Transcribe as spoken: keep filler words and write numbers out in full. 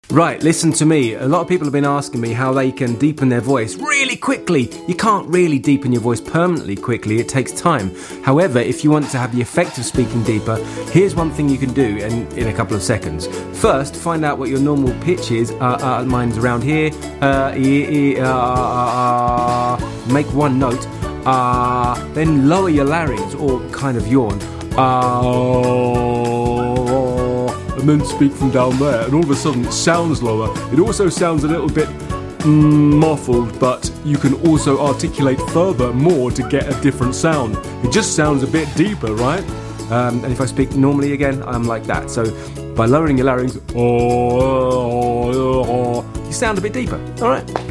Right, listen to me. A lot of people have been asking me how they can deepen their voice really quickly. You can't really deepen your voice permanently quickly, it takes time. However, if you want to have the effect of speaking deeper, here's one thing you can do in, in a couple of seconds. First, find out what your normal pitch is. Uh, uh, mine's around here. Uh, e, e, uh, uh, uh, make one note. Uh, then lower your larynx, or kind of yawn. Uh, and then speak from down there, and all of a sudden it sounds lower. It also sounds a little bit mm, muffled, but you can also articulate further more to get a different sound. It just sounds a bit deeper, right? Um, and if I speak normally again, I'm like that. So by lowering your larynx, you sound a bit deeper. All right.